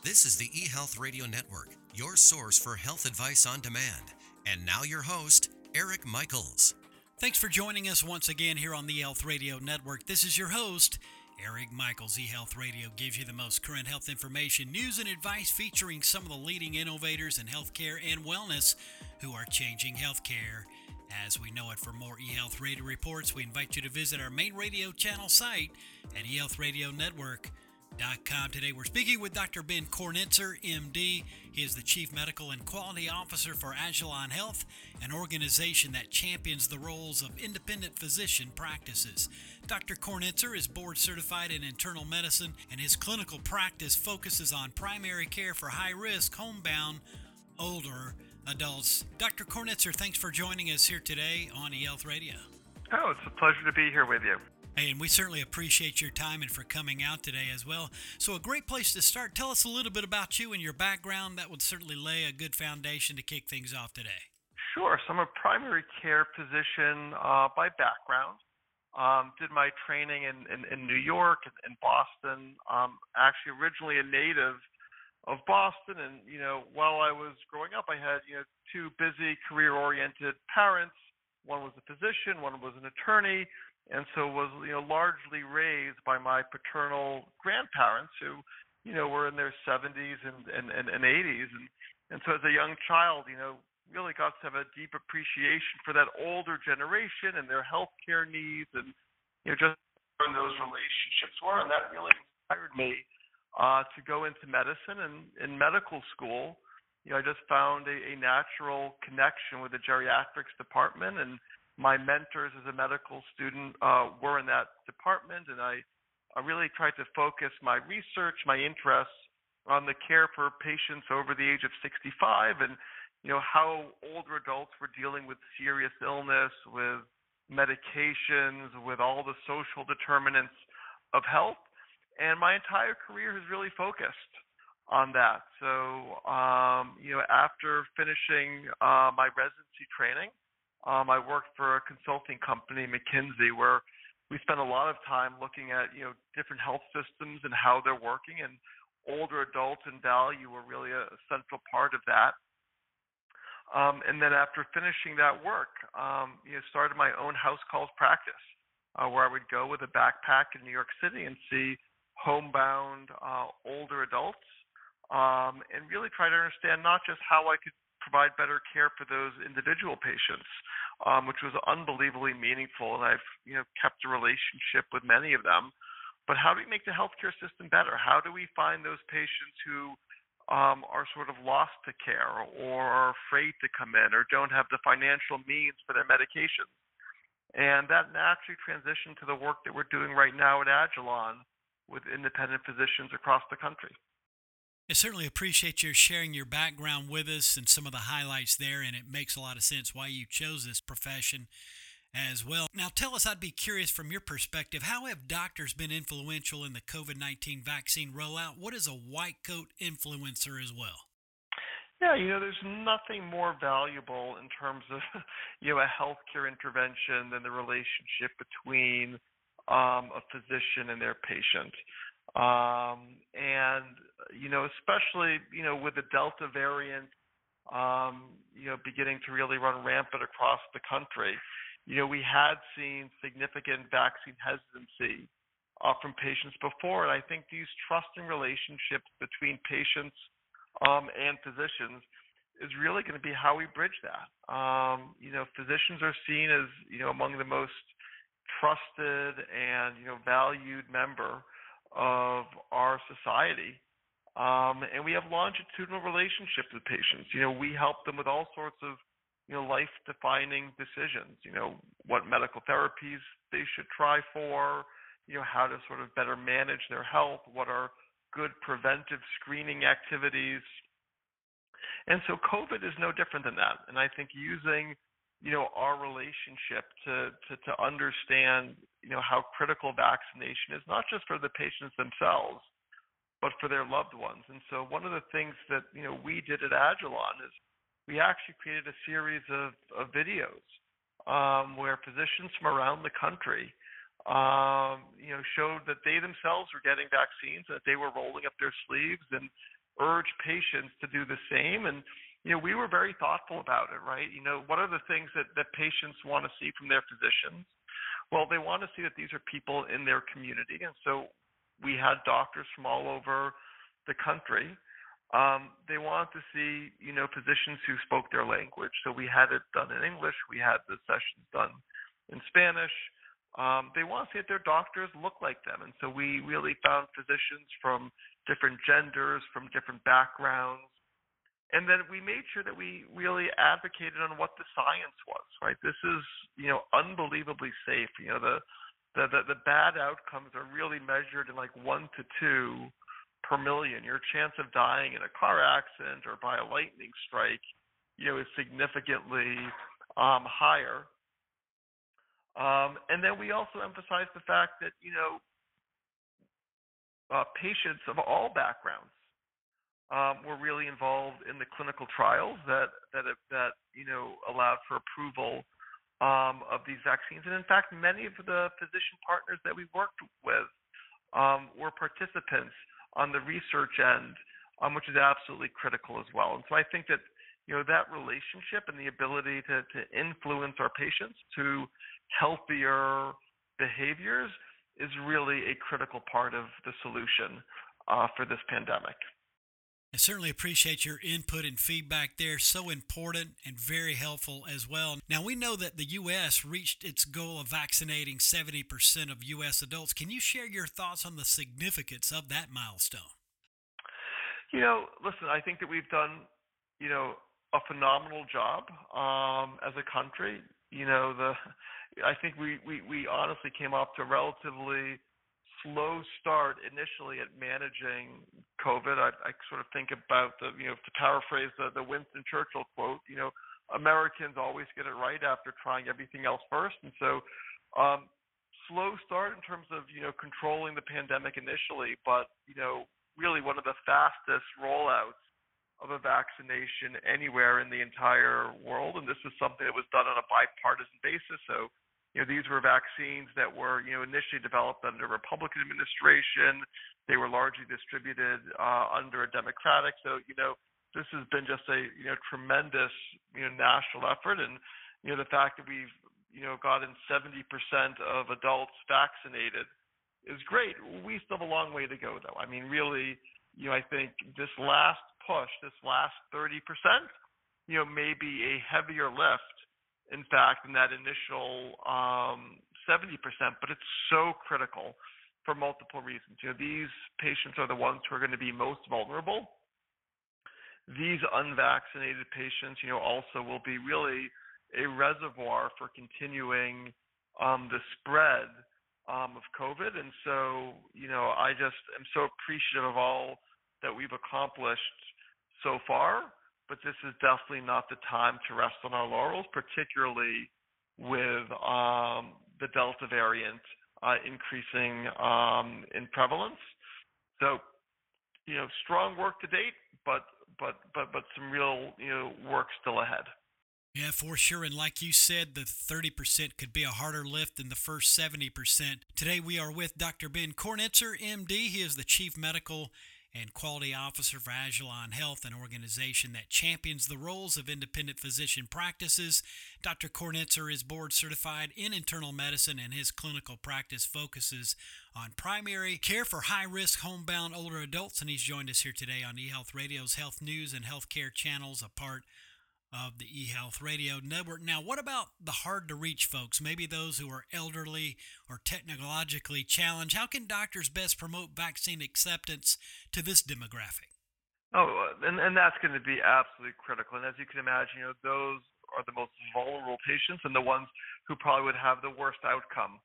This is the eHealth Radio Network, your source for health advice on demand. And now your host, Eric Michaels. Thanks for joining us once again here on the eHealth Radio Network. This is your host, Eric Michaels. eHealth Radio gives you the most current health information, news, and advice featuring some of the leading innovators in healthcare and wellness who are changing healthcare as we know it. For more eHealth Radio reports, we invite you to visit our main radio channel site at eHealthRadioNetwork.com. Today we're speaking with Dr. Ben Kornitzer, MD. He is the Chief Medical and Quality Officer for Agilon Health, an organization that champions the roles of independent physician practices. Dr. Kornitzer is board certified in internal medicine, and his clinical practice focuses on primary care for high-risk, homebound, older adults. Dr. Kornitzer, thanks for joining us here today on eHealth Radio. Oh, it's a pleasure to be here with you. Hey, and we certainly appreciate your time and for coming out today as well. So a great place to start. Tell us a little bit about you and your background. That would certainly lay a good foundation to kick things off today. Sure. So I'm a primary care physician by background. Did my training in New York and Boston. Actually originally a native of Boston. And, while I was growing up, I had, two busy career-oriented parents. One was a physician, one was an attorney. And so was, largely raised by my paternal grandparents who, were in their 70s and 80s. And so as a young child, really got to have a deep appreciation for that older generation and their healthcare needs and, just where those relationships were. And that really inspired me to go into medicine. And in medical school, I just found a natural connection with the geriatrics department, and my mentors as a medical student were in that department, and I really tried to focus my research, my interests on the care for patients over the age of 65 and, how older adults were dealing with serious illness, with medications, with all the social determinants of health. And my entire career has really focused on that. So, after finishing my residency training, I worked for a consulting company, McKinsey, where we spent a lot of time looking at, different health systems and how they're working, and older adults and value were really a central part of that. And then after finishing that work, started my own house calls practice, where I would go with a backpack in New York City and see homebound older adults, and really try to understand not just how I could provide better care for those individual patients, which was unbelievably meaningful, and I've kept a relationship with many of them. But how do we make the healthcare system better? How do we find those patients who are sort of lost to care or are afraid to come in or don't have the financial means for their medications? And that naturally transitioned to the work that we're doing right now at Agilon with independent physicians across the country. I certainly appreciate your sharing your background with us and some of the highlights there, and it makes a lot of sense why you chose this profession as well. Now, tell us, I'd be curious from your perspective, how have doctors been influential in the COVID-19 vaccine rollout? What is a white coat influencer as well? Yeah, there's nothing more valuable in terms of, a healthcare intervention than the relationship between a physician and their patient. And, especially, with the Delta variant, beginning to really run rampant across the country, we had seen significant vaccine hesitancy from patients before. And I think these trusting relationships between patients and physicians is really going to be how we bridge that. Physicians are seen as, among the most trusted and, valued member of our society. And we have longitudinal relationships with patients. We help them with all sorts of, life-defining decisions, what medical therapies they should try for, how to sort of better manage their health, what are good preventive screening activities. And so COVID is no different than that. And I think using, our relationship to understand, how critical vaccination is, not just for the patients themselves, but for their loved ones. And so one of the things that, we did at Agilon is we actually created a series of videos where physicians from around the country showed that they themselves were getting vaccines, that they were rolling up their sleeves and urge patients to do the same. And, we were very thoughtful about it, right? What are the things that patients want to see from their physicians? Well, they want to see that these are people in their community. And so we had doctors from all over the country. They wanted to see, physicians who spoke their language. So we had it done in English. We had the sessions done in Spanish. They want to see that their doctors look like them. And so we really found physicians from different genders, from different backgrounds. And then we made sure that we really advocated on what the science was, right? This is, unbelievably safe. The bad outcomes are really measured in like 1 to 2 per million. Your chance of dying in a car accident or by a lightning strike, is significantly higher. And then we also emphasize the fact that, patients of all backgrounds were really involved in the clinical trials that allowed for approval of these vaccines. And in fact, many of the physician partners that we worked with were participants on the research end, which is absolutely critical as well. And so I think that that relationship and the ability to influence our patients to healthier behaviors is really a critical part of the solution for this pandemic. I certainly appreciate your input and feedback there. So important and very helpful as well. Now, we know that the U.S. reached its goal of vaccinating 70% of U.S. adults. Can you share your thoughts on the significance of that milestone? Listen, I think that we've done, a phenomenal job as a country. I think we honestly came off to a relatively slow start initially at managing COVID. I sort of think about to paraphrase the Winston Churchill quote, Americans always get it right after trying everything else first. And so slow start in terms of, controlling the pandemic initially, but, really one of the fastest rollouts of a vaccination anywhere in the entire world. And this was something that was done on a bipartisan basis. So, these were vaccines that were, initially developed under a Republican administration. They were largely distributed under a Democratic. So, this has been just a, tremendous, national effort. And, the fact that we've, gotten 70% of adults vaccinated is great. We still have a long way to go, though. I mean, really, I think this last push, this last 30%, may be a heavier lift, in fact, in that initial 70%, but it's so critical for multiple reasons. These patients are the ones who are going to be most vulnerable. These unvaccinated patients, also will be really a reservoir for continuing the spread of COVID. And so, I just am so appreciative of all that we've accomplished so far. But this is definitely not the time to rest on our laurels, particularly with the Delta variant increasing in prevalence. So, strong work to date, but some real work still ahead. Yeah, for sure. And like you said, the 30% could be a harder lift than the first 70%. Today we are with Dr. Ben Kornitzer, MD. He is the Chief Medical and Quality Officer for Agilon Health, an organization that champions the roles of independent physician practices. Dr. Kornitzer is board certified in internal medicine, and his clinical practice focuses on primary care for high-risk homebound older adults, and he's joined us here today on eHealth Radio's Health News and Healthcare channels, a part of the eHealth Radio Network. Now, what about the hard-to-reach folks, maybe those who are elderly or technologically challenged? How can doctors best promote vaccine acceptance to this demographic? Oh, and that's going to be absolutely critical. And as you can imagine, those are the most vulnerable patients and the ones who probably would have the worst outcome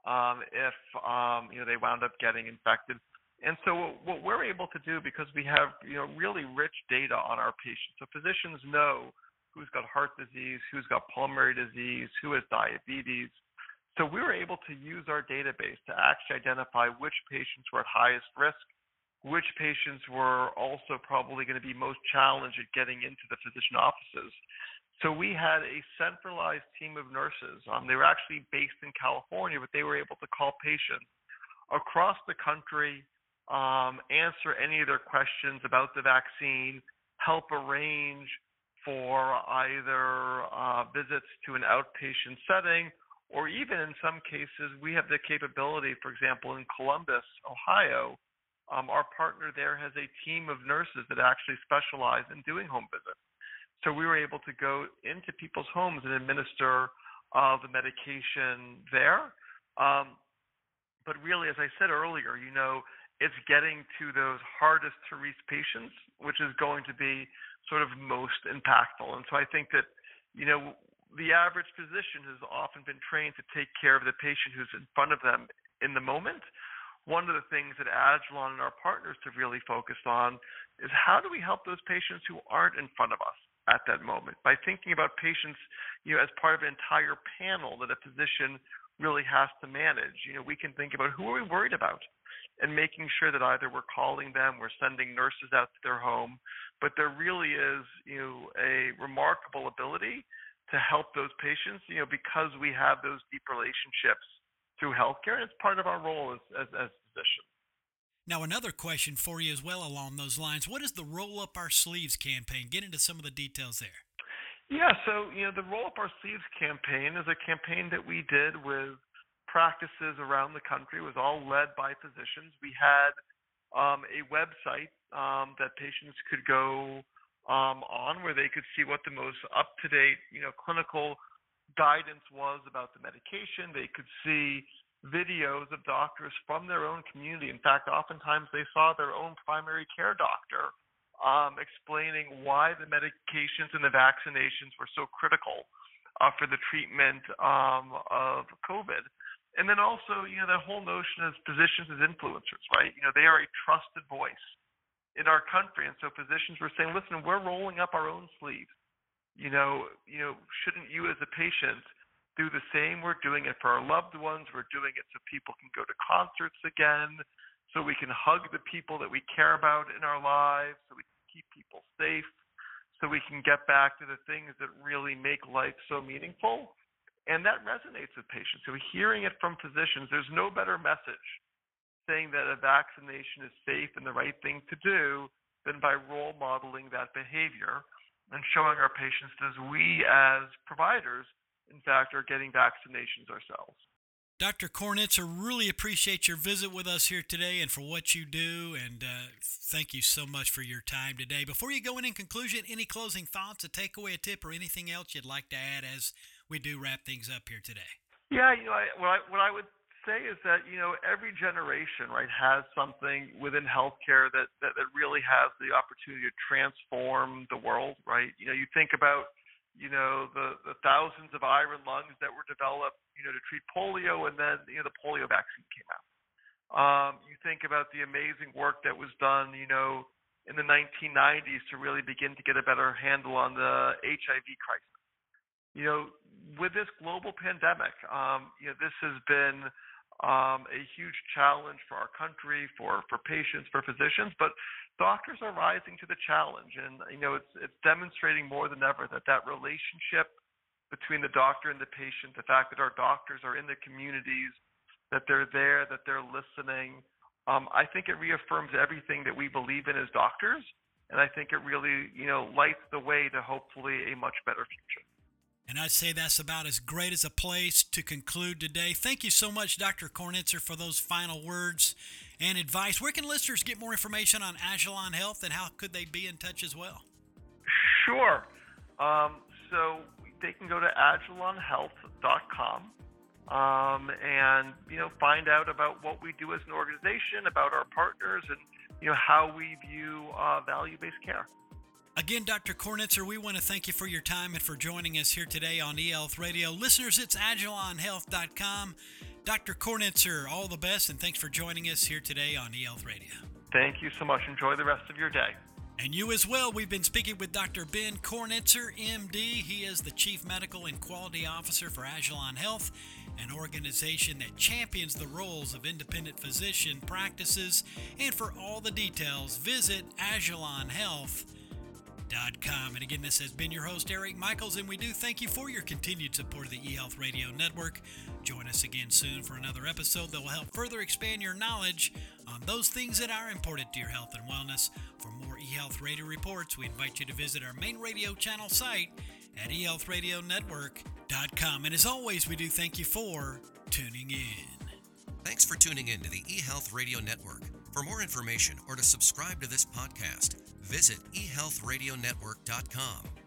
if they wound up getting infected. And so what we're able to do, because we have really rich data on our patients, so physicians know who's got heart disease, who's got pulmonary disease, who has diabetes. So we were able to use our database to actually identify which patients were at highest risk, which patients were also probably going to be most challenged at getting into the physician offices. So we had a centralized team of nurses. They were actually based in California, but they were able to call patients across the country answer any of their questions about the vaccine, help arrange for either visits to an outpatient setting, or even in some cases, we have the capability, for example, in Columbus, Ohio, our partner there has a team of nurses that actually specialize in doing home visits. So we were able to go into people's homes and administer the medication there. But really, as I said earlier, it's getting to those hardest to reach patients, which is going to be sort of most impactful. And so I think that, the average physician has often been trained to take care of the patient who's in front of them in the moment. One of the things that Agilon and our partners have really focused on is how do we help those patients who aren't in front of us at that moment by thinking about patients, as part of an entire panel that a physician really has to manage. We can think about who are we worried about and making sure that either we're calling them, we're sending nurses out to their home, but there really is, a remarkable ability to help those patients, because we have those deep relationships through healthcare, and it's part of our role as physicians. Now, another question for you as well along those lines. What is the Roll Up Our Sleeves campaign? Get into some of the details there. Yeah, so, the Roll Up Our Sleeves campaign is a campaign that we did with practices around the country. It was all led by physicians. We had a website that patients could go on where they could see what the most up-to-date, clinical guidance was about the medication. They could see videos of doctors from their own community. In fact, oftentimes they saw their own primary care doctor explaining why the medications and the vaccinations were so critical for the treatment of COVID. And then also, the whole notion of physicians as influencers, right? They are a trusted voice in our country. And so physicians were saying, listen, we're rolling up our own sleeves. Shouldn't you as a patient do the same? We're doing it for our loved ones. We're doing it so people can go to concerts again, so we can hug the people that we care about in our lives, so we can keep people safe, so we can get back to the things that really make life so meaningful. And that resonates with patients. So hearing it from physicians, there's no better message saying that a vaccination is safe and the right thing to do than by role modeling that behavior and showing our patients that we as providers, in fact, are getting vaccinations ourselves. Dr. Kornitzer, really appreciate your visit with us here today and for what you do, and thank you so much for your time today. Before you go in conclusion, any closing thoughts, a takeaway, a tip, or anything else you'd like to add as we do wrap things up here today? Yeah, what I would say is that, every generation, right, has something within healthcare that really has the opportunity to transform the world, right? You think about, the thousands of iron lungs that were developed, to treat polio, and then, the polio vaccine came out. You think about the amazing work that was done, in the 1990s to really begin to get a better handle on the HIV crisis. With this global pandemic, this has been a huge challenge for our country, for patients, for physicians, but doctors are rising to the challenge. And, it's demonstrating more than ever that relationship between the doctor and the patient, the fact that our doctors are in the communities, that they're there, that they're listening, I think it reaffirms everything that we believe in as doctors. And I think it really, lights the way to hopefully a much better future. And I'd say that's about as great as a place to conclude today. Thank you so much, Dr. Kornitzer, for those final words and advice. Where can listeners get more information on Agilon Health, and how could they be in touch as well? Sure. So they can go to agilonhealth.com and, find out about what we do as an organization, about our partners, and, how we view value-based care. Again, Dr. Kornitzer, we want to thank you for your time and for joining us here today on eHealth Radio. Listeners, it's agilonhealth.com. Dr. Kornitzer, all the best, and thanks for joining us here today on eHealth Radio. Thank you so much. Enjoy the rest of your day. And you as well. We've been speaking with Dr. Ben Kornitzer, MD. He is the Chief Medical and Quality Officer for Agilon Health, an organization that champions the roles of independent physician practices. And for all the details, visit agilonhealth.com. And again, this has been your host, Eric Michaels, and we do thank you for your continued support of the eHealth Radio Network. Join us again soon for another episode that will help further expand your knowledge on those things that are important to your health and wellness. For more eHealth Radio reports, we invite you to visit our main radio channel site at eHealthRadioNetwork.com. And as always, we do thank you for tuning in. Thanks for tuning in to the eHealth Radio Network. For more information or to subscribe to this podcast, visit eHealthRadioNetwork.com.